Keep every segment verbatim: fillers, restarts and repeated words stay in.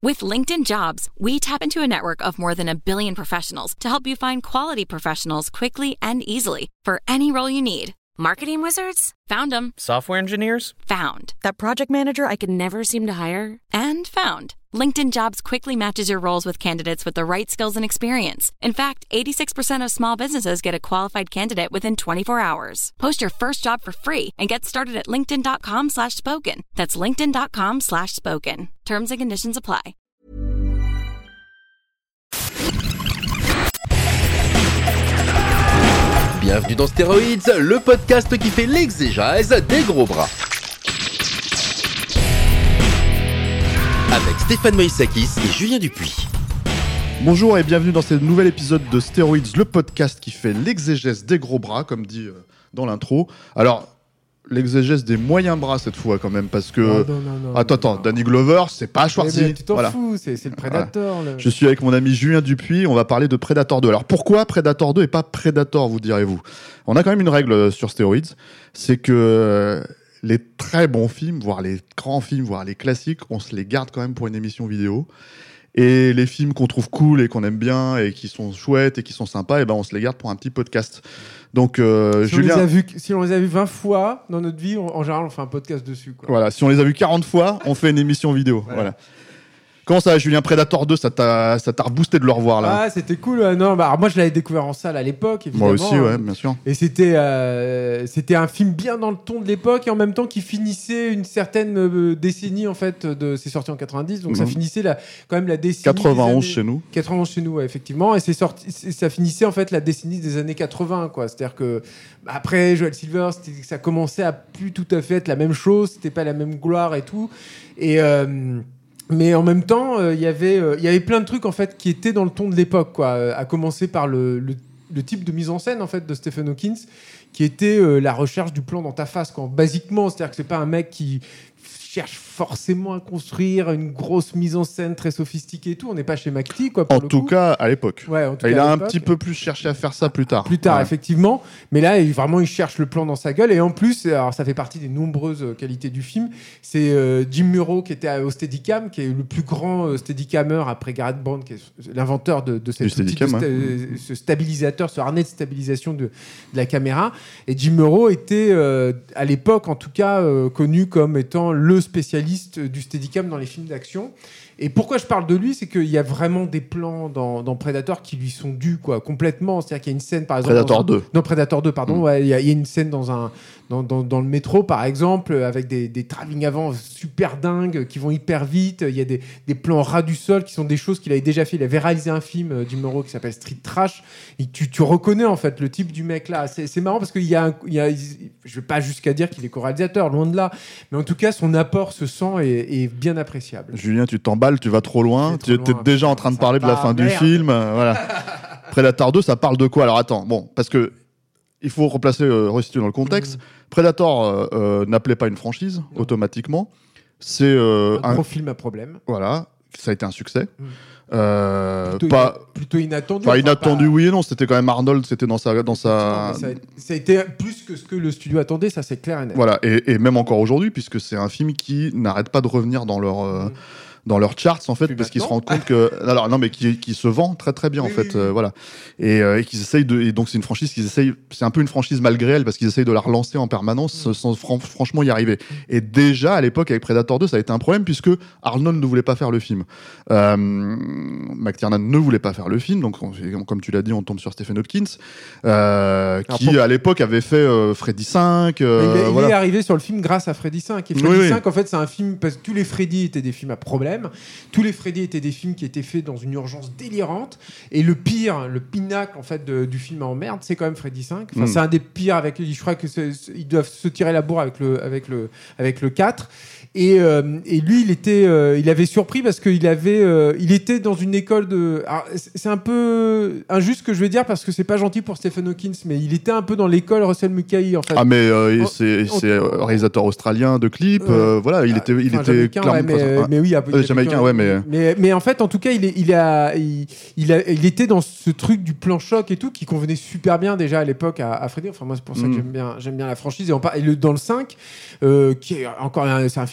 With LinkedIn Jobs, we tap into a network of more than a billion professionals to help you find quality professionals quickly and easily for any role you need. Marketing wizards? Found them. Software engineers? Found. That project manager I could never seem to hire? And found. LinkedIn Jobs quickly matches your roles with candidates with the right skills and experience. In fact, eighty-six percent of small businesses get a qualified candidate within twenty-four hours. Post your first job for free and get started at linkedin.com slash spoken. That's linkedin.com slash spoken. Terms and conditions apply. Bienvenue dans Stéroïdes, le podcast qui fait l'exégèse des gros bras. Avec Stéphane Moïsakis et Julien Dupuis. Bonjour et bienvenue dans ce nouvel épisode de Stéroïdes, le podcast qui fait l'exégèse des gros bras, comme dit euh, dans l'intro. Alors, l'exégèse des moyens bras cette fois quand même, parce que... Non, non, non, non, attends, attends, Danny Glover, c'est pas Schwarzy. Mais, mais tu t'en voilà. fous, c'est, c'est le Predator. Voilà. Le... Je suis avec mon ami Julien Dupuis, on va parler de Predator deux. Alors pourquoi Predator deux et pas Predator, vous direz-vous ? On a quand même une règle sur Stéroïdes, c'est que les très bons films, voire les grands films, voire les classiques, on se les garde quand même pour une émission vidéo. Et les films qu'on trouve cool et qu'on aime bien et qui sont chouettes et qui sont sympas, et ben on se les garde pour un petit podcast. Donc euh, si, Julien, on les a vus, si on les a vus vingt fois dans notre vie, on, en général on fait un podcast dessus, quoi. Voilà, si on les a vus quarante fois, on fait une émission vidéo. Voilà. Voilà. Comment ça, Julien, Predator deux, ça t'a, ça t'a reboosté de le revoir là ? Ah, c'était cool. Euh, non, bah, alors, moi je l'avais découvert en salle à l'époque, évidemment. Moi aussi, ouais, bien sûr. Et c'était, euh, c'était un film bien dans le ton de l'époque et en même temps qui finissait une certaine euh, décennie en fait. De, c'est sorti en quatre-vingt-dix, donc mmh. ça finissait la, quand même la décennie. quatre-vingt-onze années, chez nous. quatre-vingt-onze chez nous, ouais, effectivement. Et c'est sorti, c'est, ça finissait en fait la décennie des années quatre-vingts, quoi. C'est-à-dire que après Joel Silver, c'était, ça commençait à plus tout à fait être la même chose. C'était pas la même gloire et tout. Et euh, Mais en même temps, il euh, y avait, il euh, y avait plein de trucs en fait qui étaient dans le ton de l'époque, quoi. Euh, à commencer par le, le, le type de mise en scène en fait de Stephen Hawking, qui était euh, la recherche du plan dans ta face, quoi. Basiquement, c'est-à-dire que c'est pas un mec qui cherche forcément à construire une grosse mise en scène très sophistiquée et tout. On n'est pas chez McTee, quoi. Pour en le tout coup. cas, à l'époque. Ouais, en tout il cas, a à un l'époque. petit peu plus cherché à faire ça plus tard. Plus tard, ouais. effectivement. Mais là, il, vraiment, il cherche le plan dans sa gueule. Et en plus, alors ça fait partie des nombreuses qualités du film. C'est euh, Jim Murrow qui était au Steadicam, qui est le plus grand euh, Steadicammer après Garrett Brown, qui est l'inventeur de, de cet outil, Steadicam, de sta- ouais. ce stabilisateur, ce harnais de stabilisation de, de la caméra. Et Jim Murrow était, euh, à l'époque en tout cas, euh, connu comme étant le spécialiste du Steadicam dans les films d'action. Et pourquoi je parle de lui, c'est qu'il y a vraiment des plans dans, dans Predator qui lui sont dus, quoi, complètement. C'est-à-dire qu'il y a une scène, par exemple... Predator un... deux. Non, Predator deux, pardon. Mm. Ouais, il y, a, il y a une scène dans, un, dans, dans, dans le métro, par exemple, avec des, des travelling avant super dingues qui vont hyper vite. Il y a des, des plans ras du sol qui sont des choses qu'il avait déjà fait. Il avait réalisé un film, Jim Murrow, qui s'appelle Street Trash. Et tu, tu reconnais, en fait, le type du mec là. C'est, c'est marrant parce qu'il y a, un, il y a... Je ne vais pas jusqu'à dire qu'il est co-réalisateur, loin de là. Mais en tout cas, son apport se sent et est bien appréciable. Julien, tu t'emballes, tu vas trop loin. Tu étais loin, déjà en train de parler de la fin merde. du film. euh, voilà. Predator deux, ça parle de quoi ? Alors attends, bon, parce que il faut replacer, euh, resituer dans le contexte. Mmh. Predator euh, euh, n'appelait pas une franchise non. automatiquement. C'est euh, un, un gros un film à problème. Voilà, ça a été un succès. Mmh. Euh, plutôt, pas plutôt inattendu. Enfin, inattendu, pas... oui et non. C'était quand même Arnold, c'était dans sa, dans sa. Ça a, ça a été plus que ce que le studio attendait, ça c'est clair et net. Voilà, et, et même encore aujourd'hui, puisque c'est un film qui n'arrête pas de revenir dans leur. Euh, mmh. dans leurs charts en fait, Plus parce maintenant. qu'ils se rendent compte que alors non mais qui, qui se vend très très bien oui, en fait, oui, oui. Euh, voilà, et, euh, et qu'ils essayent de, et donc c'est une franchise qu'ils essayent, c'est un peu une franchise malgré elle parce qu'ils essayent de la relancer en permanence mmh. sans fran- franchement y arriver. Mmh. Et déjà à l'époque avec Predator deux, ça a été un problème puisque Arnold ne voulait pas faire le film, euh, McTiernan ne voulait pas faire le film, donc on, comme tu l'as dit, on tombe sur Stephen Hopkins, euh, qui pour... à l'époque avait fait euh, Freddy cinq. Euh, il, est, voilà. il est arrivé sur le film grâce à Freddy cinq. Et Freddy oui, cinq, oui. en fait, c'est un film parce que tous les Freddy étaient des films à problème. Tous les Freddy étaient des films qui étaient faits dans une urgence délirante. Et le pire, le pinacle en fait de, du film en merde, c'est quand même Freddy cinq. Enfin, mm. c'est un des pires avec. Je crois que c'est, ils doivent se tirer la bourre avec le avec le avec le quatre. Et, euh, et lui, il était, euh, il avait surpris parce qu'il avait, euh, il était dans une école de. Alors, c'est un peu injuste ce que je vais dire parce que c'est pas gentil pour Stephen Hawking, mais il était un peu dans l'école Russell Mulcahy en fait. Ah mais euh, on, c'est, on, c'est réalisateur australien de clips, euh, euh, voilà, il était, il enfin, était clairement. Ouais, mais, euh, mais oui, euh, jamaïcain, ouais, mais... mais mais en fait, en tout cas, il est, il a, il, il a, il était dans ce truc du plan choc et tout qui convenait super bien déjà à l'époque à, à Freddy. Enfin moi, c'est pour ça mm. que j'aime bien, j'aime bien la franchise et, on par... et le, dans le cinq, euh, qui est encore, un, c'est un film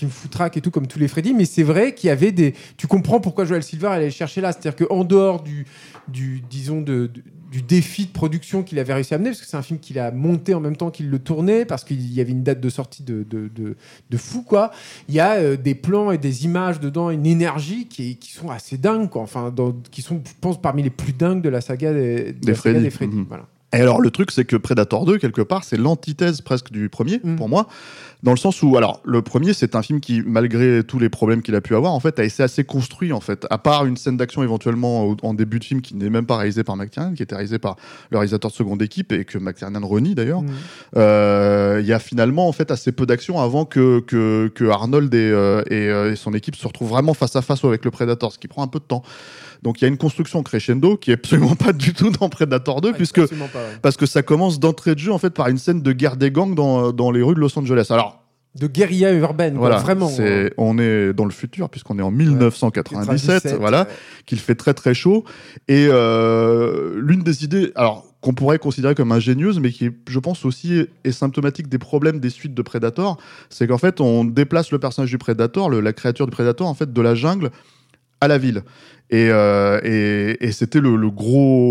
film foutraque et tout, comme tous les Freddy, mais c'est vrai qu'il y avait des... Tu comprends pourquoi Joel Silver allait chercher là. C'est-à-dire qu'en dehors du, du, disons, de, de, du défi de production qu'il avait réussi à amener, parce que c'est un film qu'il a monté en même temps qu'il le tournait, parce qu'il y avait une date de sortie de, de, de, de fou, quoi. Il y a euh, des plans et des images dedans, une énergie qui, est, qui sont assez dingues, quoi. Enfin, dans, qui sont, je pense, parmi les plus dingues de la saga des, de des la Freddy. saga des Freddy. Mmh. Voilà. Et alors, le truc, c'est que Predator deux, quelque part, c'est l'antithèse presque du premier, mmh. pour moi, dans le sens où, alors, le premier, c'est un film qui, malgré tous les problèmes qu'il a pu avoir, en fait, a été assez construit, en fait. À part une scène d'action, éventuellement, en début de film, qui n'est même pas réalisée par McTiernan, qui était réalisée par le réalisateur de seconde équipe, et que McTiernan renie, d'ailleurs. Il mmh. euh, y a finalement, en fait, assez peu d'action avant que, que, que Arnold et, euh, et, euh, et son équipe se retrouvent vraiment face à face avec le Predator, ce qui prend un peu de temps. Donc il y a une construction crescendo qui est absolument pas du tout dans Predator deux, ah, puisque pas, ouais. parce que ça commence d'entrée de jeu en fait par une scène de guerre des gangs dans, dans les rues de Los Angeles. Alors de guérilla urbaine, voilà, quoi, vraiment. C'est, ouais. On est dans le futur puisqu'on est en dix-neuf cent quatre-vingt-dix-sept, ouais, voilà, ouais. qu'il fait très très chaud. Et euh, l'une des idées, alors qu'on pourrait considérer comme ingénieuse, mais qui est, je pense aussi, est symptomatique des problèmes des suites de Predator, c'est qu'en fait on déplace le personnage du Predator, le, la créature du Predator, en fait, de la jungle à la ville. Et, euh, et, et c'était le, le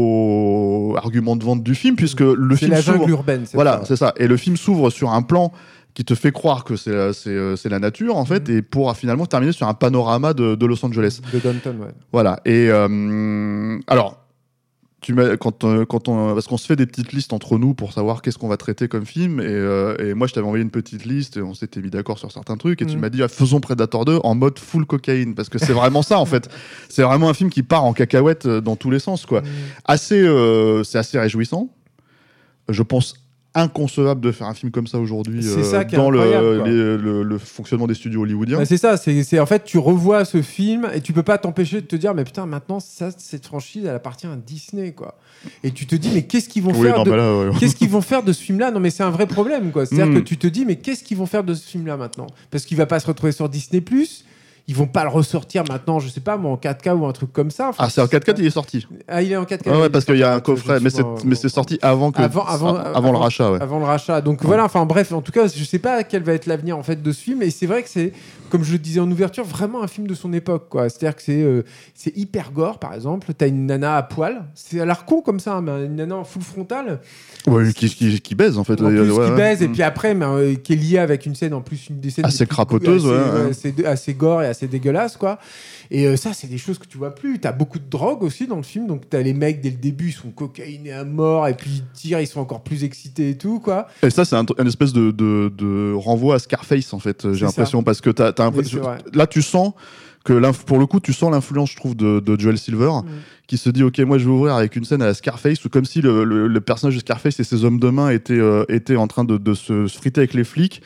gros argument de vente du film, puisque le c'est film la s'ouvre... jungle urbaine. C'est voilà, ça. c'est ça. Et le film s'ouvre sur un plan qui te fait croire que c'est, c'est, c'est la nature, en fait, mmh. et pour finalement terminer sur un panorama de, de Los Angeles. De Downton, ouais. Voilà. Et euh, alors... Tu m'as, quand, euh, quand on, parce qu'on se fait des petites listes entre nous pour savoir qu'est-ce qu'on va traiter comme film, et, euh, et moi je t'avais envoyé une petite liste et on s'était mis d'accord sur certains trucs, et mmh. tu m'as dit ah, faisons Predator deux en mode full cocaïne, parce que c'est vraiment ça en fait. C'est vraiment un film qui part en cacahuète dans tous les sens, quoi. Mmh. Assez, euh, c'est assez réjouissant. Je pense inconcevable de faire un film comme ça aujourd'hui c'est ça euh, qui est dans le, les, le, le fonctionnement des studios hollywoodiens. Bah c'est ça, c'est, c'est en fait tu revois ce film et tu peux pas t'empêcher de te dire mais putain maintenant ça cette franchise elle appartient à Disney quoi. Et tu te dis mais qu'est-ce qu'ils vont oui, faire non, de... là, ouais. qu'est-ce qu'ils vont faire de ce film-là? Non mais c'est un vrai problème quoi. C'est-à-dire mm. que tu te dis mais qu'est-ce qu'ils vont faire de ce film-là maintenant? Parce qu'il va pas se retrouver sur Disney plus. Ils vont pas le ressortir maintenant, je sais pas, moi, en quatre K ou un truc comme ça. Enfin, ah, c'est en quatre K, pas... il est sorti. Ah, il est en quatre K. Ah ouais, parce qu'il y a un coffret, mais c'est, mais c'est sorti avant que, avant, avant, avant, avant le rachat, ouais. Avant le rachat. Donc ouais. voilà, enfin bref, en tout cas, je sais pas quel va être l'avenir en fait de ce film. Et c'est vrai que c'est, comme je le disais en ouverture, vraiment un film de son époque, quoi. C'est-à-dire que c'est, euh, c'est hyper gore, par exemple. T'as une nana à poil. C'est à l'air con comme ça, mais une nana en full frontale. Ouais, qui, qui, qui baise en fait. En plus, ouais, qui ouais. baise, mmh. et puis après, mais, euh, qui est liée avec une scène, en plus, une des scènes assez crapoteuse, assez, ouais, ouais, ouais. assez, assez gore et assez dégueulasse, quoi. Et euh, ça, c'est des choses que tu vois plus. T'as beaucoup de drogue aussi dans le film, donc t'as les mecs dès le début, ils sont cocaïnés à mort, et puis ils tirent, ils sont encore plus excités et tout, quoi. Et ça, c'est un, un espèce de, de, de renvoi à Scarface, en fait, j'ai c'est l'impression, ça. Parce que t'as, t'as l'impression. Là, tu sens que pour le coup, tu sens l'influence, je trouve, de, de Joel Silver, mmh. qui se dit, ok, moi, je vais ouvrir avec une scène à la Scarface, ou comme si le, le, le personnage de Scarface et ses hommes de main étaient, euh, étaient en train de, de se, se friter avec les flics.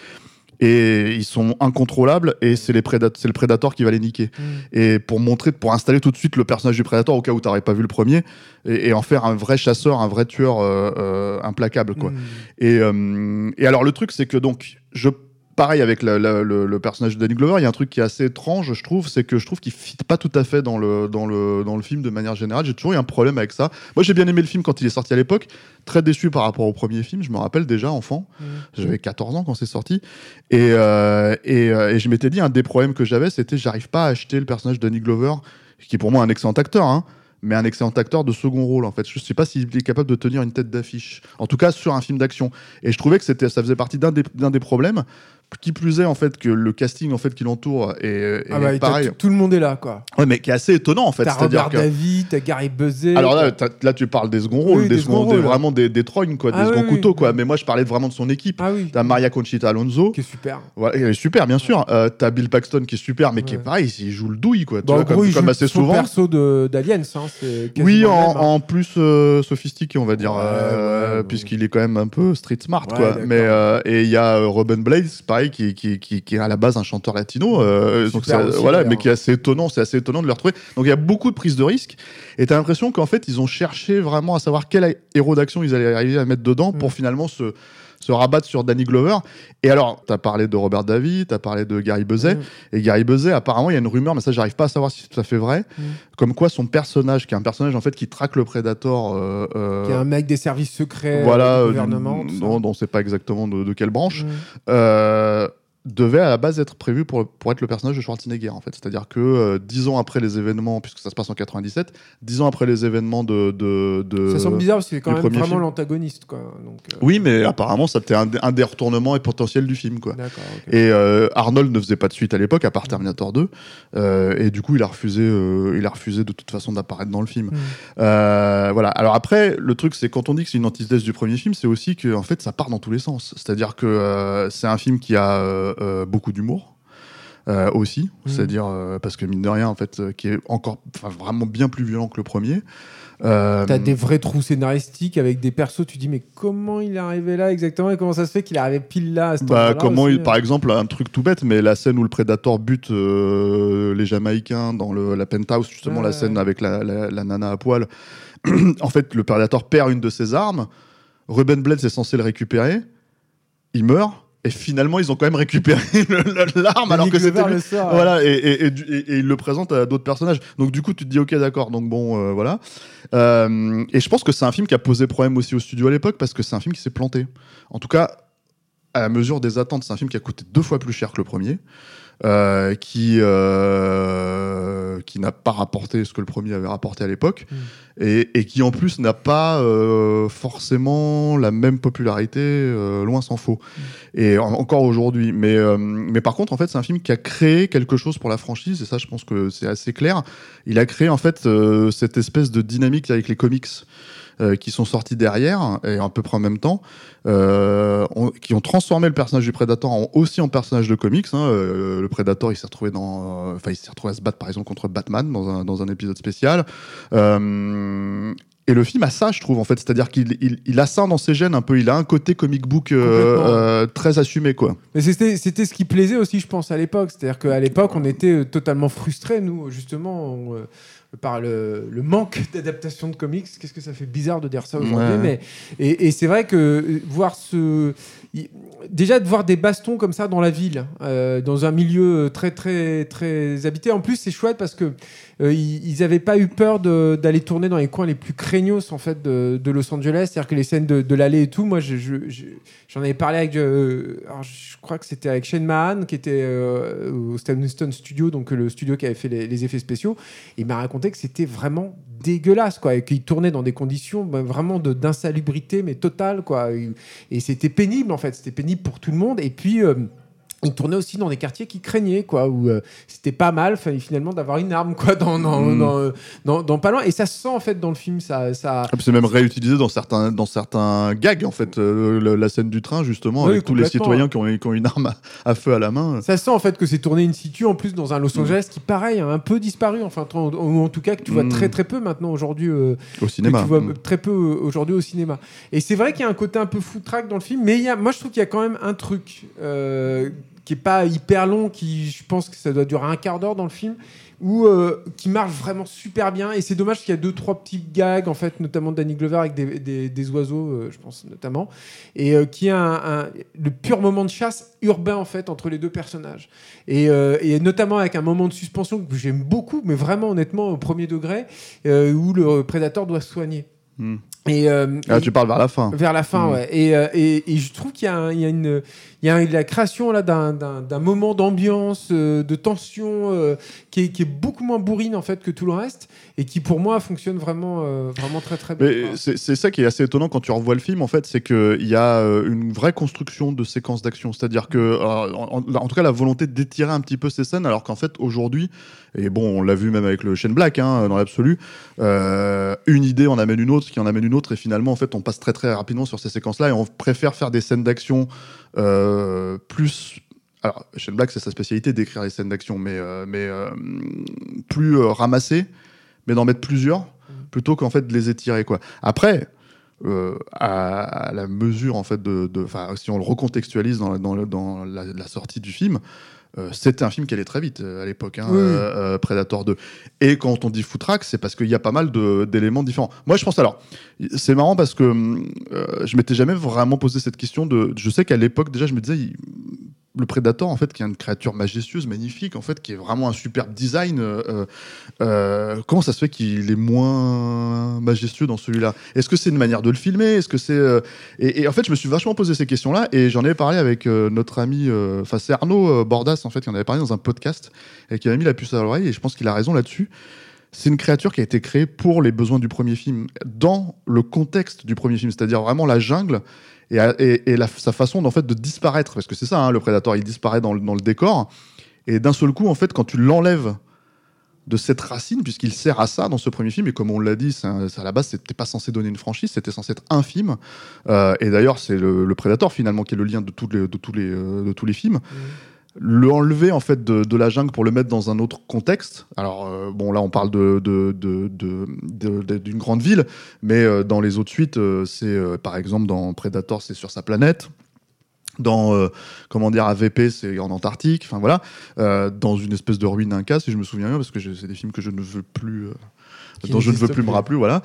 Et ils sont incontrôlables et c'est, les prédat- c'est le Predator qui va les niquer. Mmh. Et pour montrer, pour installer tout de suite le personnage du Predator au cas où t'aurais pas vu le premier et, et en faire un vrai chasseur, un vrai tueur euh, euh, implacable, quoi. Mmh. Et, euh, et alors le truc, c'est que donc je pareil avec la, la, le, le personnage de Danny Glover, il y a un truc qui est assez étrange, je trouve, c'est que je trouve qu'il fit pas tout à fait dans le, dans le, dans le film de manière générale. J'ai toujours eu un problème avec ça. Moi, j'ai bien aimé le film quand il est sorti à l'époque, très déçu par rapport au premier film, je me rappelle déjà, enfant. Mmh. J'avais quatorze ans quand c'est sorti. Et, euh, et, euh, et je m'étais dit, un des problèmes que j'avais, c'était j'arrive pas à acheter le personnage de Danny Glover, qui est pour moi un excellent acteur, hein, mais un excellent acteur de second rôle, en fait. Je sais pas s'il est capable de tenir une tête d'affiche. En tout cas, sur un film d'action. Et je trouvais que c'était, ça faisait partie d'un des, d'un des problèmes. Qui plus est, en fait, que le casting, en fait, qui l'entoure est, est ah bah, pareil. Tout le monde est là, quoi. Ouais, mais qui est assez étonnant, en fait. T'as C'est-à-dire Robert que... David, t'as Gary Busey. Alors là, là, tu parles des second rôles, oui, des, des, second, des vraiment des, des trognes, quoi, ah, des second oui, couteaux, oui, quoi. oui. Mais moi, je parlais vraiment de son équipe. Ah, oui. T'as Maria Conchita Alonso. Qui est super. Voilà, elle est super, bien sûr. Euh, t'as Bill Paxton, qui est super, mais ouais. qui est pareil, il joue le douille, quoi. Bon, tu vois, gros, comme, il comme joue assez son souvent. perso de, d'Aliens, hein, c'est oui, en, même, hein. en plus euh, sophistiqué, on va dire, ouais, euh, ouais, puisqu'il ouais. est quand même un peu street smart, ouais, quoi. d'accord. Mais euh, et il y a euh, Robin Blaze, pareil, qui, qui, qui, qui est à la base un chanteur latino, euh, donc c'est, aussi, voilà, mais qui est assez étonnant, c'est assez étonnant de le retrouver. Donc il y a beaucoup de prises de risques, et t'as l'impression qu'en fait ils ont cherché vraiment à savoir quel héros d'action ils allaient arriver à mettre dedans mmh. pour finalement se se rabattre sur Danny Glover. Et alors, t'as parlé de Robert Davi, t'as parlé de Gary Busey, mmh. et Gary Busey, apparemment, il y a une rumeur, mais ça, j'arrive pas à savoir si c'est tout à fait vrai, mmh. comme quoi son personnage, qui est un personnage en fait qui traque le Predator, euh, euh, qui est un mec des services secrets, voilà, du gouvernement, euh, dont on sait pas exactement de, de quelle branche. Mmh. Euh, devait à la base être prévu pour, pour être le personnage de Schwarzenegger, en fait. C'est-à-dire que euh, dix ans après les événements, puisque ça se passe en quatre-vingt-dix-sept, dix ans après les événements de... de, de ça semble bizarre parce qu'il est quand même vraiment film. l'antagoniste, quoi. Donc, euh... Oui, mais apparemment, ça c'était un, un des retournements et potentiels du film, quoi. D'accord, okay. Et euh, Arnold ne faisait pas de suite à l'époque, à part Terminator deux, euh, et du coup, il a refusé, euh, il a refusé de toute façon d'apparaître dans le film. Mm. Euh, voilà. Alors après, le truc, c'est quand on dit que c'est une antithèse du premier film, c'est aussi que en fait, ça part dans tous les sens. C'est-à-dire que euh, c'est un film qui a euh, euh, beaucoup d'humour. Euh, aussi, mmh. c'est-à-dire euh, parce que mine de rien en fait, euh, qui est encore vraiment bien plus violent que le premier. Euh... T'as des vrais trous scénaristiques avec des persos, tu dis mais comment il est arrivé là exactement et comment ça se fait qu'il est arrivé pile là à ce bah, comment aussi, il, par exemple, un truc tout bête, mais la scène où le Predator bute euh, les Jamaïcains dans le, la penthouse, justement ouais. la scène avec la, la, la nana à poil. En fait, le Predator perd une de ses armes. Ruben Blades est censé le récupérer. Il meurt. Et finalement, ils ont quand même récupéré le, le, l'arme alors que c'était lui. Sort, ouais. Voilà, et, et, et, et, et ils le présentent à d'autres personnages. Donc du coup, tu te dis ok, d'accord. Donc bon, euh, voilà. Euh, et je pense que c'est un film qui a posé problème aussi au studio à l'époque parce que c'est un film qui s'est planté. En tout cas, à la mesure des attentes, c'est un film qui a coûté deux fois plus cher que le premier. Euh, qui euh, qui n'a pas rapporté ce que le premier avait rapporté à l'époque mmh. et, et qui en plus n'a pas euh, forcément la même popularité, euh, loin s'en faut. Mmh. Et en, encore aujourd'hui. Mais euh, mais par contre en fait c'est un film qui a créé quelque chose pour la franchise et ça je pense que c'est assez clair. Il a créé en fait euh, cette espèce de dynamique avec les comics. Euh, qui sont sortis derrière et à peu près en même temps, euh, on, qui ont transformé le personnage du Predator en, aussi en personnage de comics. Hein. Euh, le Predator, il s'est retrouvé dans, enfin, euh, il s'est retrouvé à se battre par exemple contre Batman dans un dans un épisode spécial. Euh, Et le film a ça, je trouve, en fait. C'est-à-dire qu'il il, il a ça dans ses gènes un peu. Il a un côté comic book euh, euh, très assumé, quoi. Mais c'était, c'était ce qui plaisait aussi, je pense, à l'époque. C'est-à-dire qu'à l'époque, on était totalement frustrés, nous, justement, on, euh, par le, le manque d'adaptation de comics. Qu'est-ce que ça fait bizarre de dire ça aujourd'hui. Ouais. Mais, et, et c'est vrai que voir ce... Déjà, de voir des bastons comme ça dans la ville, euh, dans un milieu très, très, très habité. En plus, c'est chouette parce que euh, ils n'avaient pas eu peur de, d'aller tourner dans les coins les plus craignos en fait, de, de Los Angeles. C'est-à-dire que les scènes de, de l'allée et tout, moi, je, je, je, j'en avais parlé avec... Euh, alors, je crois que c'était avec Shane Mahan, qui était euh, au Stone Studio, donc le studio qui avait fait les, les effets spéciaux. Il m'a raconté que c'était vraiment dégueulasse, quoi, et qu'il tournait dans des conditions bah, vraiment de, d'insalubrité, mais totale, quoi. Et, et c'était pénible, en fait. C'était pénible pour tout le monde. Et puis... Euh, il tournait aussi dans des quartiers qui craignaient, quoi, où euh, c'était pas mal, finalement, d'avoir une arme, quoi, dans, dans, mmh. dans, dans, dans pas loin. Et ça se sent, en fait, dans le film. Ça, ça... Ah, c'est même réutilisé dans certains, dans certains gags, en fait. Euh, le, la scène du train, justement, oui, avec tous les citoyens qui ont, qui ont une arme à, à feu à la main. Ça se sent, en fait, que c'est tourné in situ, en plus, dans un Los Angeles mmh. qui, pareil, a un peu disparu, enfin, ou en, en tout cas, que tu vois mmh. très, très peu maintenant, aujourd'hui. Euh, au cinéma. Que tu vois mmh. très peu aujourd'hui au cinéma. Et c'est vrai qu'il y a un côté un peu foot-track dans le film, mais il y a, moi, je trouve qu'il y a quand même un truc... Euh, qui est pas hyper long, qui je pense que ça doit durer un quart d'heure dans le film, ou euh, qui marche vraiment super bien. Et c'est dommage qu'il y a deux trois petits gags en fait, notamment Danny Glover avec des, des, des oiseaux, euh, je pense notamment, et euh, qui a un, un, le pur moment de chasse urbain en fait entre les deux personnages. Et, euh, et notamment avec un moment de suspension que j'aime beaucoup, mais vraiment honnêtement au premier degré, euh, où le prédateur doit se soigner. Mmh. Et, euh, ah, et, tu parles vers la fin. Vers la fin, mmh. ouais. Et, euh, et, et je trouve qu'il y a, un, il y a une, il y a la création là d'un, d'un, d'un moment d'ambiance, euh, de tension, euh, qui, est, qui est beaucoup moins bourrine en fait que tout le reste, et qui pour moi fonctionne vraiment, euh, vraiment très très bien. Mais c'est, c'est ça qui est assez étonnant quand tu revois le film en fait, c'est que il y a une vraie construction de séquences d'action, c'est-à-dire que, euh, en, en tout cas, la volonté d'étirer un petit peu ces scènes, alors qu'en fait aujourd'hui, et bon, on l'a vu même avec le Shane Black, hein, dans l'absolu, euh, une idée en amène une autre, qui en amène une autre, et finalement en fait on passe très très rapidement sur ces séquences-là, et on préfère faire des scènes d'action euh, plus... Alors, Shane Black, c'est sa spécialité d'écrire les scènes d'action, mais, euh, mais euh, plus euh, ramassées, mais d'en mettre plusieurs, mmh. plutôt qu'en fait de les étirer, quoi. Après, euh, à, à la mesure, en fait, de, de, si on le recontextualise dans, dans, dans la, la sortie du film, euh, c'était un film qui allait très vite euh, à l'époque, hein, oui. euh, euh, Predator deux. Et quand on dit footrack, c'est parce qu'il y a pas mal de, d'éléments différents. Moi, je pense, alors, c'est marrant parce que euh, je m'étais jamais vraiment posé cette question de... Je sais qu'à l'époque, déjà, je me disais... Il, le Predator, en fait, qui est une créature majestueuse, magnifique, en fait, qui est vraiment un superbe design. Euh, euh, comment ça se fait qu'il est moins majestueux dans celui-là ? Est-ce que c'est une manière de le filmer ? Est-ce que c'est euh... et, et en fait, je me suis vachement posé ces questions-là, et j'en avais parlé avec euh, notre ami, enfin euh, c'est Arnaud euh, Bordas, en fait, qui en avait parlé dans un podcast et qui avait mis la puce à l'oreille, et je pense qu'il a raison là-dessus. C'est une créature qui a été créée pour les besoins du premier film, dans le contexte du premier film, c'est-à-dire vraiment la jungle. Et, et, et la, sa façon en fait, de disparaître, parce que c'est ça, hein, le Predator, il disparaît dans le, dans le décor, et d'un seul coup, en fait, quand tu l'enlèves de cette racine, puisqu'il sert à ça dans ce premier film, et comme on l'a dit, c'est un, c'est à la base, c'était pas censé donner une franchise, c'était censé être un film, euh, et d'ailleurs, c'est le, le Predator, finalement, qui est le lien de, tous les, de, tous, les, euh, de tous les films. Mmh. L'enlever en fait de, de la jungle pour le mettre dans un autre contexte. Alors euh, bon là on parle de, de, de, de, de, de d'une grande ville, mais euh, dans les autres suites, euh, c'est euh, par exemple dans Predator c'est sur sa planète. Dans euh, comment dire A V P c'est en Antarctique. Enfin voilà, euh, dans une espèce de ruine Inca si je me souviens bien parce que je, c'est des films que je ne veux plus. Euh, dont je ne veux plus me rappeler, voilà.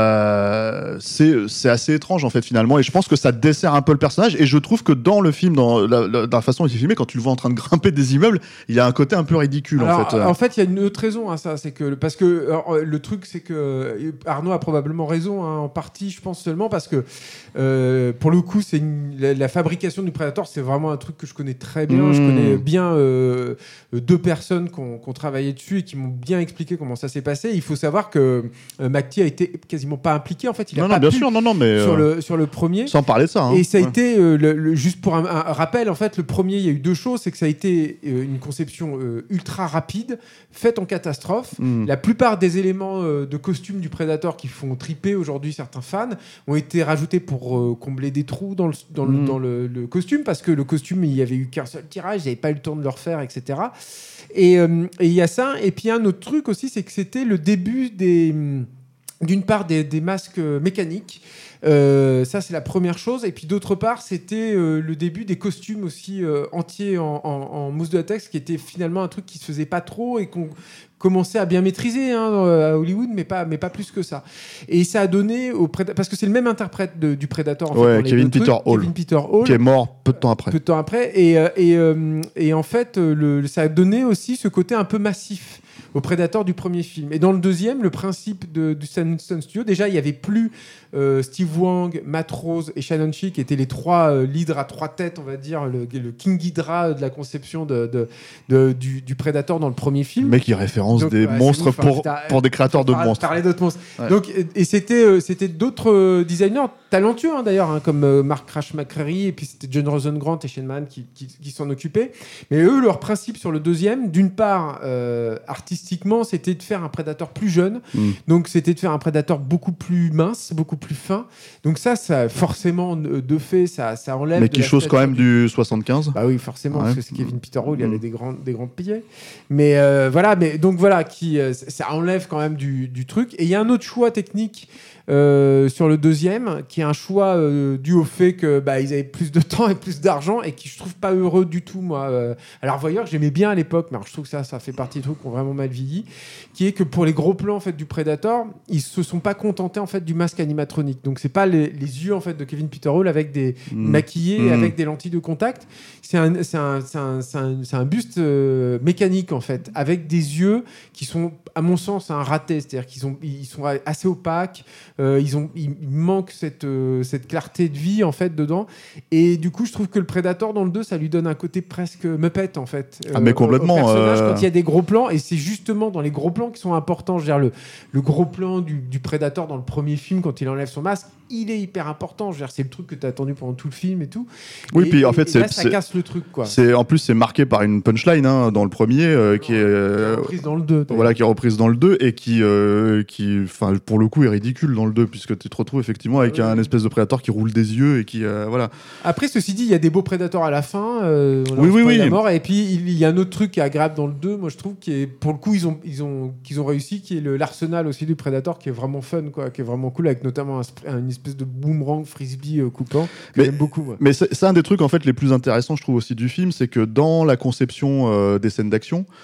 Euh, c'est, c'est assez étrange, en fait, finalement, et je pense que ça dessert un peu le personnage, et je trouve que dans le film, dans la, la, dans la façon dont il est filmé, quand tu le vois en train de grimper des immeubles, il y a un côté un peu ridicule, alors, en fait. En fait, il y a une autre raison à ça, c'est que, parce que alors, le truc, c'est que Arnaud a probablement raison, hein, en partie, je pense seulement, parce que, euh, pour le coup, c'est une, la, la fabrication du Predator, c'est vraiment un truc que je connais très bien, mmh. je connais bien euh, deux personnes qui ont, qui ont travaillé dessus et qui m'ont bien expliqué comment ça s'est passé. Il faut savoir que Euh, McTee a été quasiment pas impliqué en fait, il a non, pas non, bien pu sûr, non, non, mais sur euh, le sur le premier. Sans parler de ça. Hein. Et ça a ouais. été euh, le, le, juste pour un, un rappel en fait, le premier, il y a eu deux choses, c'est que ça a été euh, une conception euh, ultra rapide, faite en catastrophe. Mm. La plupart des éléments euh, de costume du Predator qui font triper aujourd'hui certains fans ont été rajoutés pour euh, combler des trous dans le dans, mm. le, dans le, le costume parce que le costume il y avait eu qu'un seul tirage, ils n'avaient pas eu le temps de le refaire, et cetera. Et il euh, y a ça. Et puis un autre truc aussi, c'est que c'était le début des d'une part des, des masques mécaniques, euh, ça c'est la première chose, et puis d'autre part c'était euh, le début des costumes aussi euh, entiers en, en, en mousse de latex, qui était finalement un truc qui se faisait pas trop et qu'on commençait à bien maîtriser hein, à Hollywood, mais pas, mais pas plus que ça. Et ça a donné au Predator, parce que c'est le même interprète de, du Predator. En ouais, fait, Kevin Peter Hall, Kevin Peter Hall, qui est mort peu de temps après. Peu de temps après, et, et, euh, et en fait le, ça a donné aussi ce côté un peu massif au Predator du premier film. Et dans le deuxième, le principe de, du Stone Studio, déjà, il n'y avait plus euh, Steve Wang, Matt Rose et Shannon Shi, qui étaient les trois euh, l'hydre à trois têtes, on va dire, le, le King Hydra de la conception de, de, de, du, du Predator dans le premier film. Le mec, il référence Donc, des ouais, monstres ouf, pour, hein, pour des créateurs de monstres. Parler d'autres monstres. Ouais. Donc, et, et c'était, euh, c'était d'autres euh, designers talentueux, hein, d'ailleurs, hein, comme euh, Mark Crash McCreary, et puis c'était John Rosengrant et Shane Mann qui, qui, qui s'en occupaient. Mais eux, leur principe sur le deuxième, d'une part, euh, artistiquement, c'était de faire un Predator plus jeune. Mm. Donc, c'était de faire un Predator beaucoup plus mince, beaucoup plus fin. Donc ça, ça forcément, de fait, ça, ça enlève... Mais qui chose quand même du soixante-quinze. Bah oui, forcément, ouais. parce que c'est Kevin Peter Hall, il y avait mm. des grands, des grands pieds. Mais euh, voilà, mais, donc voilà, qui, euh, ça enlève quand même du, du truc. Et il y a un autre choix technique Euh, sur le deuxième, qui est un choix euh, dû au fait que bah, ils avaient plus de temps et plus d'argent, et qui je trouve pas heureux du tout, moi. Euh, alors Voyeur, j'aimais bien à l'époque, mais alors, je trouve que ça, ça fait partie des trucs qui ont vraiment mal vieilli, qui est que pour les gros plans en fait du Predator, ils se sont pas contentés en fait du masque animatronique. Donc c'est pas les, les yeux en fait de Kevin Peter Hall avec des mmh. maquillés, mmh. avec des lentilles de contact. C'est un, c'est un, c'est un, c'est un, c'est un buste euh, mécanique en fait, avec des yeux qui sont, à mon sens, un raté. C'est-à-dire qu'ils sont, ils sont assez opaques. Euh, ils ont, il manque cette, euh, cette clarté de vie en fait dedans, et du coup je trouve que le Predator dans le deux, ça lui donne un côté presque Muppet en fait. Ah mais complètement. Au, au personnage, euh... quand il y a des gros plans, et c'est justement dans les gros plans qui sont importants. Je veux dire, le, le gros plan du, du Predator dans le premier film quand il enlève son masque, il est hyper important. Je veux dire, c'est le truc que tu as attendu pendant tout le film et tout. Oui, et, puis en et, fait et c'est, là, ça c'est, casse le truc quoi. C'est en plus c'est marqué par une punchline hein, dans le premier euh, qui est euh, reprise dans le deux. Voilà, qui est reprise dans le deux et qui, euh, qui, enfin pour le coup est ridicule dans le deux, puisque tu te retrouves effectivement avec ouais. un espèce de Predator qui roule des yeux et qui euh, voilà. Après ceci dit, il y a des beaux Predators à la fin. Euh, oui oui oui. La mort, et puis il y a un autre truc qui est agréable dans le deux, moi je trouve, qui est pour le coup ils ont ils ont qu'ils ont réussi, qui est le, l'arsenal aussi du Predator, qui est vraiment fun quoi, qui est vraiment cool, avec notamment un, une espèce de boomerang frisbee euh, coupant que mais, j'aime beaucoup. Moi. Mais c'est, c'est un des trucs en fait les plus intéressants je trouve aussi du film, c'est que dans la conception euh, des scènes d'action,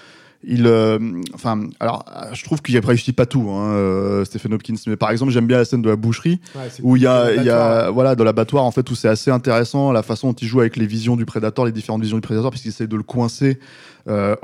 il, euh, enfin, alors, je trouve qu'il réussit pas tout, hein, euh, Stephen Hopkins. Mais par exemple, j'aime bien la scène de la boucherie, Ouais, c'est où il y a, cool, il y a, voilà, dans l'abattoir, en fait, où c'est assez intéressant la façon dont il joue avec les visions du prédateur, les différentes visions du prédateur, puisqu'il essaie de le coincer euh,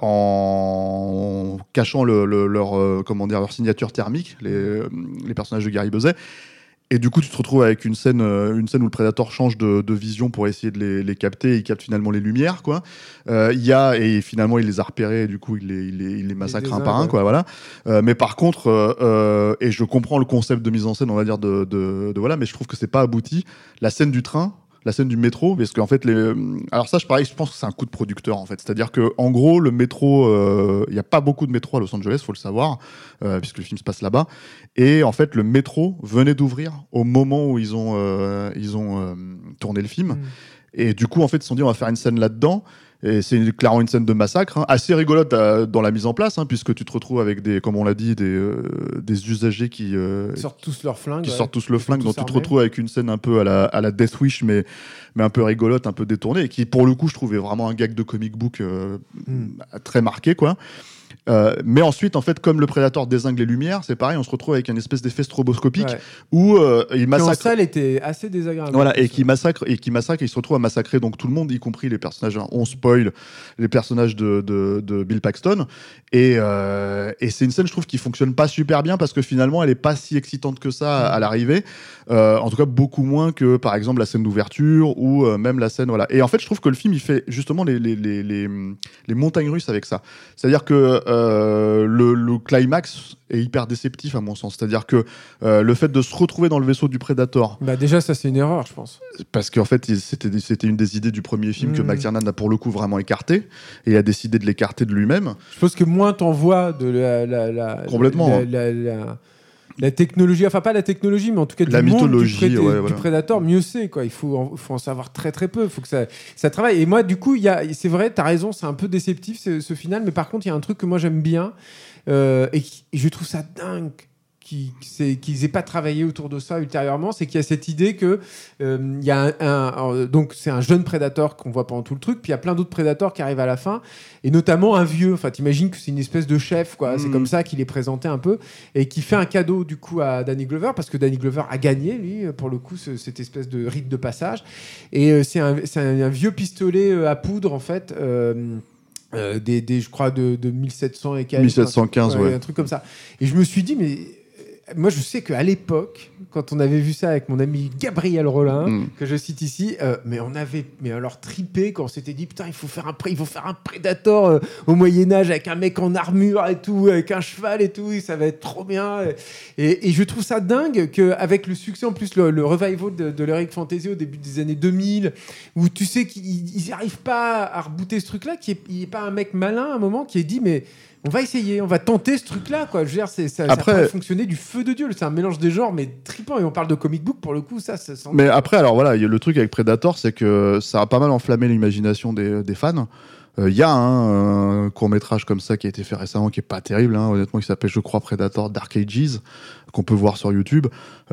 en cachant le, le, leur, euh, comment dire, leur signature thermique, les, euh, les personnages de Gary Busey. Et du coup, tu te retrouves avec une scène, euh, une scène où le prédateur change de, de vision pour essayer de les, les capter. Et il capte finalement les lumières, quoi. Euh, il y a et finalement il les a repérés. Et du coup, il les, il les, il les massacre un par un, quoi. Voilà. Euh, mais par contre, euh, euh, et je comprends le concept de mise en scène, on va dire de, de, de voilà, mais je trouve que c'est pas abouti. La scène du train. La scène du métro, parce qu'en fait, les... alors ça, je pareil, je pense que c'est un coup de producteur, en fait. C'est-à-dire que, en gros, le métro, il euh, n'y a pas beaucoup de métro à Los Angeles, faut le savoir, euh, puisque le film se passe là-bas. Et en fait, le métro venait d'ouvrir au moment où ils ont, euh, ils ont euh, tourné le film. Mmh. Et du coup, en fait, ils se sont dit, on va faire une scène là-dedans. Et c'est une, clairement une scène de massacre, hein, assez rigolote euh, dans la mise en place, hein, puisque tu te retrouves avec des, comme on l'a dit, des, euh, des usagers qui, euh, Ils sortent tous leur flingue. Qui ouais. sortent tous le flingue, donc armés. tu te retrouves avec une scène un peu à la, à la Death Wish, mais, mais un peu rigolote, un peu détournée, et qui, pour le coup, je trouvais vraiment un gag de comic book euh, mm. très marqué, quoi. Euh, mais ensuite, en fait, comme le prédateur dézingue les lumières, c'est pareil, on se retrouve avec une espèce d'effet stroboscopique ouais. où euh, il massacre. Qui en salle était assez désagréable. Voilà, et qui massacre, et qui massacre, et il se retrouve à massacrer donc tout le monde, y compris les personnages. Hein, on spoil les personnages de, de, de Bill Paxton, et, euh, et c'est une scène, je trouve, qui fonctionne pas super bien parce que finalement, elle est pas si excitante que ça à, à l'arrivée. Euh, en tout cas, beaucoup moins que, par exemple, la scène d'ouverture ou euh, même la scène, voilà. Et en fait, je trouve que le film, il fait justement les les les les, les montagnes russes avec ça. C'est-à-dire que euh, le, le climax est hyper déceptif à mon sens. C'est-à-dire que euh, le fait de se retrouver dans le vaisseau du Predator. Bah déjà, ça c'est une erreur, je pense. Parce qu'en fait, c'était c'était une des idées du premier film mmh. que McTiernan a pour le coup vraiment écarté, et il a décidé de l'écarter de lui-même. Je pense que moins t'en vois de la, la, la complètement la, hein. la, la, la, la technologie, enfin pas la technologie, mais en tout cas du la monde mythologie, du, pré- ouais, du voilà. Predator, mieux c'est quoi. Il faut en, faut en savoir très très peu. Il faut que ça, ça travaille. Et moi, du coup, il y a, c'est vrai, t'as raison, c'est un peu déceptif ce, ce final, mais par contre, il y a un truc que moi j'aime bien euh, et, qui, et je trouve ça dingue. Qui, c'est, qu'ils aient pas travaillé autour de ça ultérieurement, c'est qu'il y a cette idée que euh, il y a un, un, un, donc c'est un jeune prédateur qu'on voit pendant tout le truc, puis il y a plein d'autres prédateurs qui arrivent à la fin, et notamment un vieux. Enfin, t'imagines que c'est une espèce de chef, quoi. Mmh. C'est comme ça qu'il est présenté un peu, et qui fait un cadeau du coup à Danny Glover parce que Danny Glover a gagné lui pour le coup ce, cette espèce de rite de passage, et euh, c'est, un, c'est un, un vieux pistolet euh, à poudre en fait. Euh, euh, des, des, je crois de, de mille sept cents et quelques, mille sept cent quinze, ouais, ouais. un truc comme ça. Et je me suis dit mais moi, je sais qu'à l'époque, quand on avait vu ça avec mon ami Gabriel Rollin, mm. que je cite ici, euh, mais on avait, mais alors trippé quand on s'était dit putain, il faut faire un, il faut faire un Predator euh, au Moyen Âge avec un mec en armure et tout, avec un cheval et tout, et ça va être trop bien. Et, et je trouve ça dingue qu'avec le succès en plus, le, le revival de, de l'Heroic Fantasy au début des années deux mille, où tu sais qu'ils n'y arrivent pas à rebooter ce truc-là, qu'il n'y ait pas un mec malin à un moment qui ait dit mais on va essayer, on va tenter ce truc-là, quoi. Je veux dire, c'est, ça, après, ça peut fonctionner du feu de Dieu. C'est un mélange des genres, mais trippant. Et on parle de comic book, pour le coup, ça, ça sent... Mais après, alors voilà, y a le truc avec Predator, c'est que ça a pas mal enflammé l'imagination des, des fans. Il euh, y a hein, un court-métrage comme ça qui a été fait récemment, qui est pas terrible, hein, honnêtement, qui s'appelle, je crois, Predator Dark Ages, qu'on peut voir sur YouTube.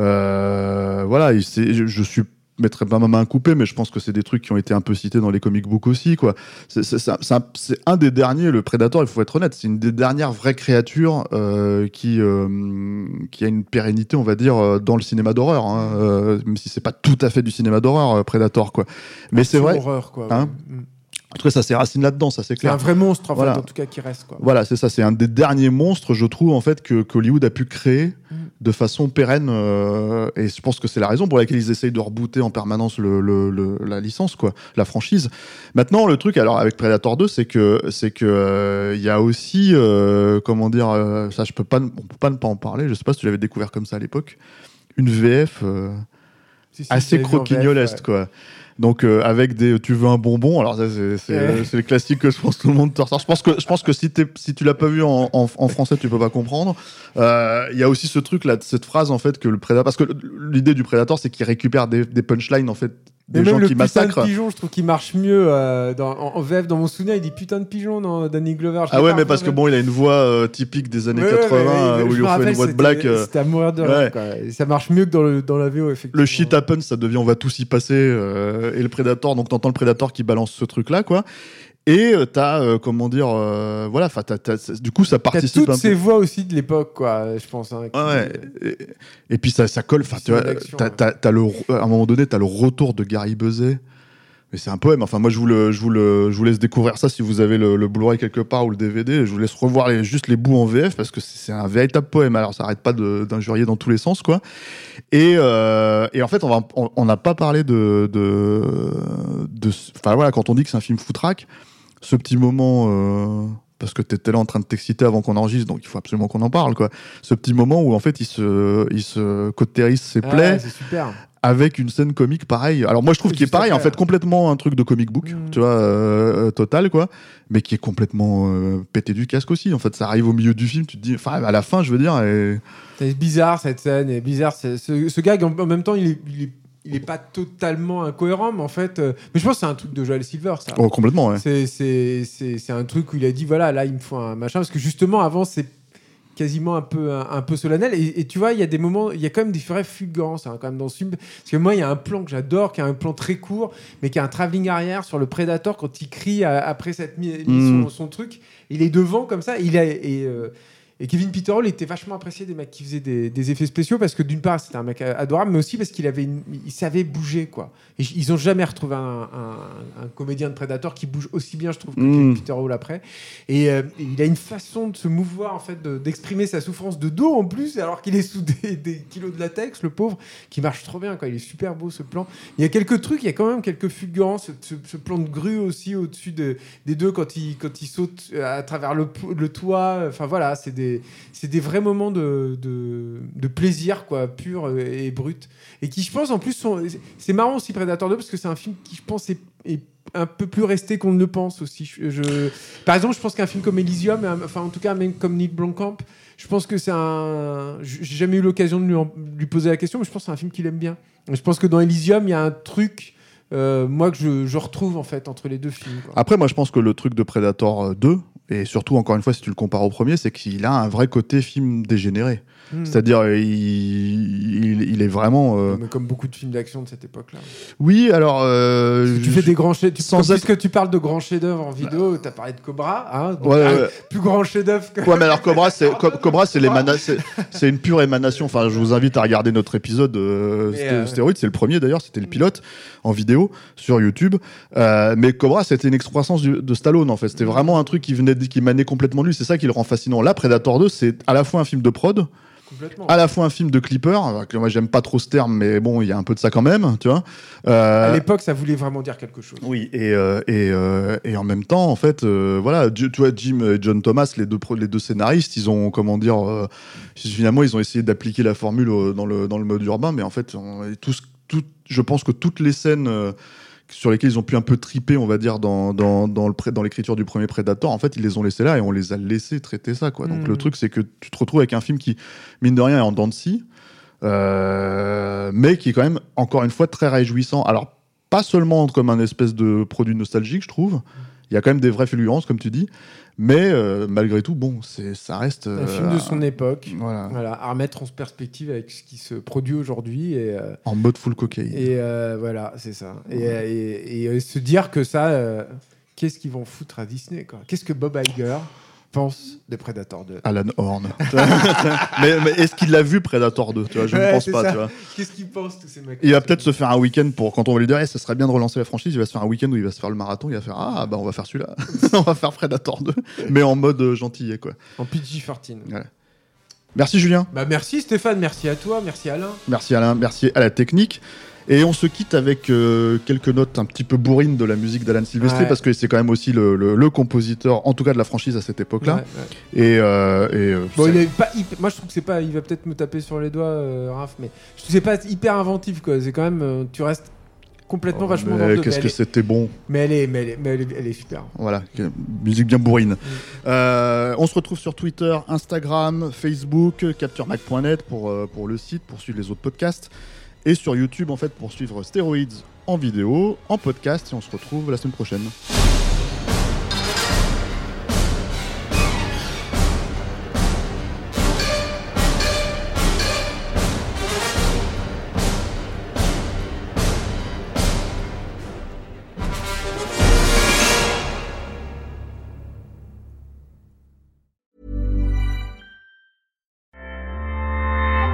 Euh, voilà, c'est, je, je suis je mettrais pas ma main à couper, mais je pense que c'est des trucs qui ont été un peu cités dans les comic books aussi, quoi. C'est, c'est, c'est, un, c'est un des derniers, le Predator, il faut être honnête, c'est une des dernières vraies créatures euh, qui, euh, qui a une pérennité, on va dire, dans le cinéma d'horreur, hein, euh, même si c'est pas tout à fait du cinéma d'horreur, euh, Predator, quoi. Mais c'est vrai. Horreur, quoi. Hein, ouais. En tout cas, ça s'est racine là-dedans, ça c'est clair. C'est un vrai monstre, en voilà. fait, en tout cas, qui reste, quoi. Voilà, c'est ça. C'est un des derniers monstres, je trouve, en fait, que qu'Hollywood a pu créer mmh. de façon pérenne. Euh, et je pense que c'est la raison pour laquelle ils essayent de rebooter en permanence le, le, le, la licence, quoi, la franchise. Maintenant, le truc, alors avec Predator deux, c'est que c'est que il euh, y a aussi, euh, comment dire, euh, ça, je peux pas, on peut pas ne pas en parler. Je sais pas si tu l'avais découvert comme ça à l'époque. Une V F euh, si, si, assez croquignolesque, ouais. quoi. Donc euh, avec des tu veux un bonbon, alors ça c'est c'est, ouais. c'est le classique que je pense que tout le monde te ressort. Je pense que je pense que si t'es si tu l'as pas vu en, en, en français tu peux pas comprendre. Il euh, y a aussi ce truc là, cette phrase en fait que le prédateur, parce que l'idée du prédateur c'est qu'il récupère des, des punchlines en fait. Des gens qui massacrent. Putain de pigeon, je trouve qu'il marche mieux euh, dans, en, en V F. Dans mon souvenir, il dit putain de pigeon dans Danny Glover. Ah ouais, mais parce que bon, il a une voix euh, typique des années ouais, quatre-vingts ouais, ouais, où il lui fait une voix de black. Euh... C'était à mourir de rire. Ouais. Ça marche mieux que dans, le, dans la V O, effectivement. Le shit happens, ça devient on va tous y passer. Euh, et le Predator, donc t'entends le Predator qui balance ce truc-là, quoi. Et euh, t'as, euh, comment dire, euh, voilà, t'as, t'as, du coup, ça participe t'as toutes un peu. ces voix aussi de l'époque, quoi, je pense. Hein, qui... Ouais, et, et puis ça, ça colle. Enfin, tu vois, t'as, t'as, t'as le, à un moment donné, t'as le retour de Gary Busey. Mais c'est un poème. Enfin, moi, je vous le, je vous le, je vous laisse découvrir ça si vous avez le, le Blu-ray quelque part ou le D V D. Je vous laisse revoir les, juste les bouts en V F parce que c'est, c'est un véritable poème. Alors, ça arrête pas de, d'injurier dans tous les sens, quoi. Et, euh, et en fait, on va, on n'a pas parlé de, de, de, enfin voilà, quand on dit que c'est un film foutraque, ce petit moment. Euh, parce que t'étais là en train de t'exciter avant qu'on enregistre, donc il faut absolument qu'on en parle, quoi. Ce petit moment où en fait il se, il se cautérise ses ah, plaies c'est super. Avec une scène comique pareille. Alors moi je trouve qu'il est pareil, en fait, complètement un truc de comic book, mmh. tu vois, euh, total, quoi, mais qui est complètement euh, pété du casque aussi. En fait, ça arrive au milieu du film, tu te dis, enfin à la fin, je veux dire. Et... C'est bizarre cette scène, est bizarre. C'est, ce, ce gag en, en même temps, il est, il est il est pas totalement incohérent, mais en fait, euh, mais je pense que c'est un truc de Joel Silver, ça. Oh, complètement, ouais. C'est, c'est, c'est, c'est un truc où il a dit, voilà, là, il me faut un machin, parce que justement, avant, c'est quasiment un peu, un, un peu solennel, et, et tu vois, il y a des moments, il y a quand même des vraies fulgurances, hein, quand même, dans ce film, parce que moi, il y a un plan que j'adore, qui est un plan très court, mais qui a un travelling arrière sur le Predator, quand il crie à, après cette mis, mis son, son truc, il est devant, comme ça, il a... Et, euh, Et Kevin Peter Hall était vachement apprécié des mecs qui faisaient des, des effets spéciaux parce que d'une part c'était un mec adorable, mais aussi parce qu'il avait une, il savait bouger, quoi. Et ils ont jamais retrouvé un, un, un comédien de Predator qui bouge aussi bien, je trouve, que mmh. Kevin Peter Hall après. Et, euh, et il a une façon de se mouvoir, en fait, de, d'exprimer sa souffrance de dos en plus, alors qu'il est sous des, des kilos de latex, le pauvre, qui marche trop bien, quoi. Il est super beau, ce plan. Il y a quelques trucs, il y a quand même quelques fulgurances. Ce, ce plan de grue aussi au-dessus de, des deux quand il, quand il saute à travers le, le toit. Enfin voilà, c'est des c'est des vrais moments de, de, de plaisir, quoi, pur et brut, et qui, je pense, en plus sont... c'est marrant aussi Predator deux parce que c'est un film qui, je pense, est, est un peu plus resté qu'on ne le pense aussi. Je, je... Par exemple, je pense qu'un film comme Elysium, enfin en tout cas même comme Neil Blomkamp, je pense que c'est un... J'ai jamais eu l'occasion de lui, en... lui poser la question, mais je pense que c'est un film qu'il aime bien. Et je pense que dans Elysium, il y a un truc... Euh, moi que je, je retrouve en fait entre les deux films, quoi. Après, moi je pense que le truc de Predator deux, et surtout encore une fois si tu le compares au premier, c'est qu'il a un vrai côté film dégénéré. Mmh. C'est-à-dire il, il, il est vraiment euh... mais comme beaucoup de films d'action de cette époque-là. Oui, alors euh, tu fais des grands chefs, tu sans être... puisque tu parles de grands chefs-d'œuvre en vidéo, t'as parlé de Cobra, hein, donc ouais, ouais. plus grand chef-d'œuvre que... Ouais, mais alors Cobra c'est Cobra c'est, l'émana... c'est, c'est une pure émanation. Enfin, je vous invite à regarder notre épisode euh, Sté- euh... Stéroïde, c'est le premier d'ailleurs, c'était le pilote en vidéo sur YouTube. Euh, mais Cobra, c'était une excroissance du, de Stallone, en fait. C'était vraiment un truc qui venait, qui émanait complètement de lui. C'est ça qui le rend fascinant. Là, Predator deux, c'est à la fois un film de prod, à la fois un film de clipper, que moi j'aime pas trop ce terme, mais bon, il y a un peu de ça quand même, tu vois. Euh, à l'époque, ça voulait vraiment dire quelque chose. Oui, et, euh, et, euh, et en même temps, en fait, euh, voilà, tu vois, Jim et John Thomas, les deux, les deux scénaristes, ils ont, comment dire, euh, finalement, ils ont essayé d'appliquer la formule dans le, dans le mode urbain, mais en fait, on, tous, tout, je pense que toutes les scènes euh, sur lesquelles ils ont pu un peu triper, on va dire, dans, dans, dans, le, dans l'écriture du premier Predator, en fait, ils les ont laissés là et on les a laissés traiter ça, quoi. Donc, mmh. le truc, c'est que tu te retrouves avec un film qui, mine de rien, est en dents de scie, euh, mais qui est quand même, encore une fois, très réjouissant. Alors, pas seulement comme un espèce de produit nostalgique, je trouve. Il y a quand même des vraies fulgurances, comme tu dis. Mais euh, malgré tout, bon, c'est, ça reste... Euh, un film de son époque. Voilà. voilà. À remettre en perspective avec ce qui se produit aujourd'hui. Et, euh, en mode full cocaïne. Et euh, voilà, c'est ça. Ouais. Et, et, et, et se dire que ça... Euh, qu'est-ce qu'ils vont foutre à Disney, quoi. Qu'est-ce que Bob Iger pense de Predator deux? Alan Horn. mais, mais est-ce qu'il l'a vu Predator deux, tu vois? Je ne ouais, pense pas, ça. tu vois. Qu'est-ce qu'il pense, tous ces mecs? Il va peut-être se faire un week-end pour, quand on va lui dire, hey, ça serait bien de relancer la franchise, il va se faire un week-end où il va se faire le marathon, il va faire, ah, bah, on va faire celui-là. On va faire Predator deux. Mais en mode euh, gentillet, quoi. En P G quatorze. Ouais. Merci, Julien. Bah, merci, Stéphane. Merci à toi. Merci, Alain. Merci, Alain. Merci à la technique. Et on se quitte avec euh, quelques notes un petit peu bourrines de la musique d'Alan Silvestri, ouais. parce que c'est quand même aussi le, le, le compositeur, en tout cas de la franchise à cette époque-là. Ouais, ouais. Et, euh, et euh, bon, il est pas hyper... moi je trouve que c'est pas, il va peut-être me taper sur les doigts, euh, Raph, mais je trouve que c'est pas hyper inventif, quoi. C'est quand même, euh, tu restes complètement oh, vachement dans le. Qu'est-ce que est... c'était bon. Mais elle est, mais elle est, mais elle est, elle est super. Voilà, musique bien bourrine. Mm. Euh, on se retrouve sur Twitter, Instagram, Facebook, capture mac point net pour euh, pour le site, pour suivre les autres podcasts. Et sur YouTube, en fait, pour suivre Stéroïdes en vidéo, en podcast. Et on se retrouve la semaine prochaine.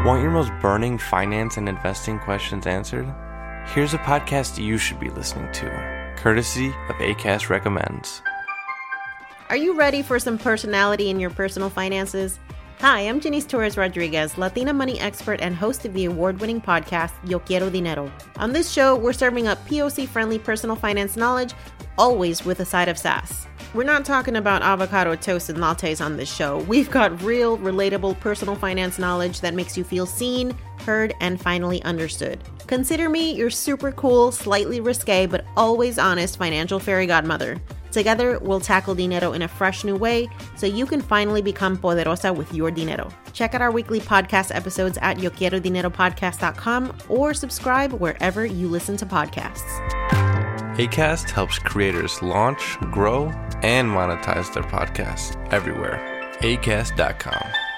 Want your most burning finance and investing questions answered? Here's a podcast you should be listening to, courtesy of Acast Recommends. Are you ready for some personality in your personal finances? Hi, I'm Janice Torres Rodriguez, Latina money expert and host of the award-winning podcast, Yo Quiero Dinero. On this show, we're serving up P O C-friendly personal finance knowledge, always with a side of sass. We're not talking about avocado toast and lattes on this show. We've got real, relatable personal finance knowledge that makes you feel seen, heard, and finally understood. Consider me your super cool, slightly risque, but always honest financial fairy godmother. Together, we'll tackle dinero in a fresh new way so you can finally become poderosa with your dinero. Check out our weekly podcast episodes at yo quiero dinero podcast dot com or subscribe wherever you listen to podcasts. Acast helps creators launch, grow, and monetize their podcasts everywhere. acast dot com.